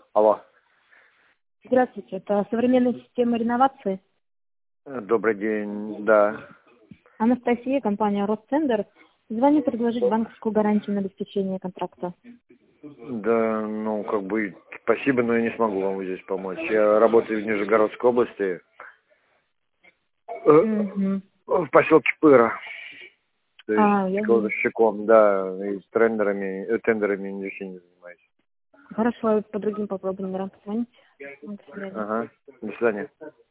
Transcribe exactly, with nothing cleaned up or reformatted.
Алло. Здравствуйте, это современная система реновации. Добрый день, да. Анастасия, компания Ростендер. Звоню предложить банковскую гарантию на обеспечение контракта. Да, ну, как бы, спасибо, но я не смогу вам здесь помочь. Я работаю в Нижегородской области, Угу. в поселке Пыра. То А, есть, я знаю. кладовщиком, да, и с тендерами, э, тендерами ничего не занимаюсь. Хорошо, по другим попробуем номерам позвонить. До свидания. Ага, до свидания.